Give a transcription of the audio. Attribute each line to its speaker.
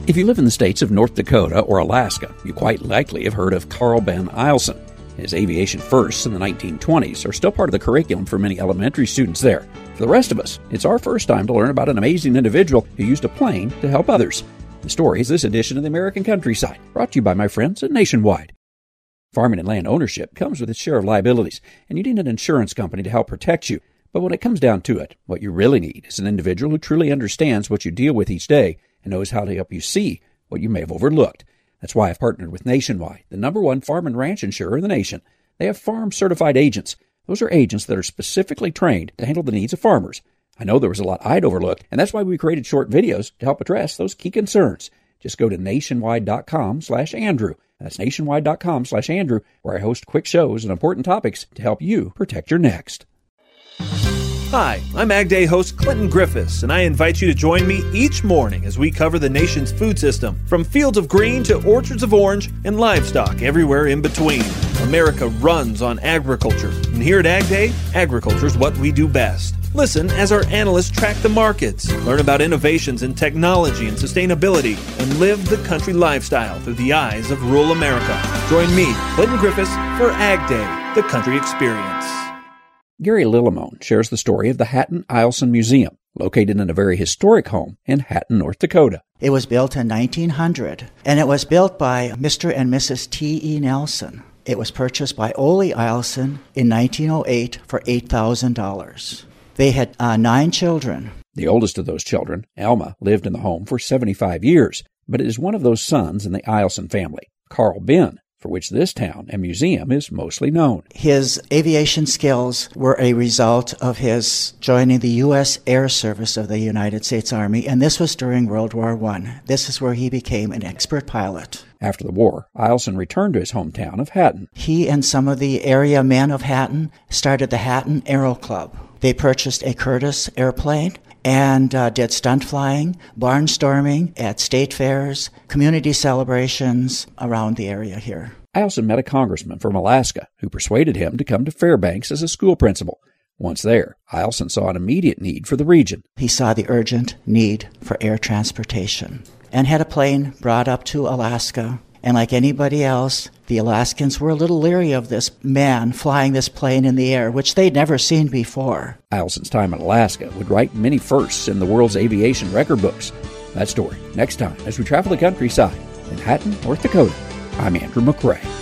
Speaker 1: If you live in the states of North Dakota or Alaska, you quite likely have heard of Carl Ben Eielson. His aviation firsts in the 1920s are still part of the curriculum for many elementary students there. For the rest of us, it's our first time to learn about an amazing individual who used a plane to help others. The story is this edition of the American Countryside, brought to you by my friends at Nationwide. Farming and land ownership comes with its share of liabilities, and you need an insurance company to help protect you. But when it comes down to it, what you really need is an individual who truly understands what you deal with each day and knows how to help you see what you may have overlooked. That's why I've partnered with Nationwide, the #1 farm and ranch insurer in the nation. They have farm-certified agents. Those are agents that are specifically trained to handle the needs of farmers. I know there was a lot I'd overlooked, and that's why we created short videos to help address those key concerns. Just go to nationwide.com/Andrew. That's nationwide.com/Andrew, where I host quick shows and important topics to help you protect your next.
Speaker 2: Hi, I'm Ag Day host Clinton Griffiths, and I invite you to join me each morning as we cover the nation's food system, from fields of green to orchards of orange and livestock everywhere in between. America runs on agriculture, and here at Ag Day, agriculture is what we do best. Listen as our analysts track the markets, learn about innovations in technology and sustainability, and live the country lifestyle through the eyes of rural America. Join me, Clinton Griffiths, for Ag Day, the country experience.
Speaker 1: Gary Lillimone shares the story of the Hatton Eielson Museum, located in a very historic home in Hatton, North Dakota.
Speaker 3: It was built in 1900, and it was built by Mr. and Mrs. T.E. Nelson. It was purchased by Ole Eielson in 1908 for $8,000. They had 9 children.
Speaker 1: The oldest of those children, Alma, lived in the home for 75 years, but it is one of those sons in the Eielson family, Carl Ben, for which this town and museum is mostly known.
Speaker 3: His aviation skills were a result of his joining the U.S. Air Service of the United States Army, and this was during World War I. This is where he became an expert pilot.
Speaker 1: After the war, Eielson returned to his hometown of Hatton.
Speaker 3: He and some of the area men of Hatton started the Hatton Aero Club. They purchased a Curtiss airplane and did stunt flying, barnstorming at state fairs, community celebrations around the area here.
Speaker 1: Eielson met a congressman from Alaska who persuaded him to come to Fairbanks as a school principal. Once there, Eielson saw an immediate need for the region.
Speaker 3: He saw the urgent need for air transportation and had a plane brought up to Alaska. And like anybody else, the Alaskans were a little leery of this man flying this plane in the air, which they'd never seen before.
Speaker 1: Eielson's time in Alaska would write many firsts in the world's aviation record books. That story next time as we travel the countryside in Hatton, North Dakota. I'm Andrew McRae.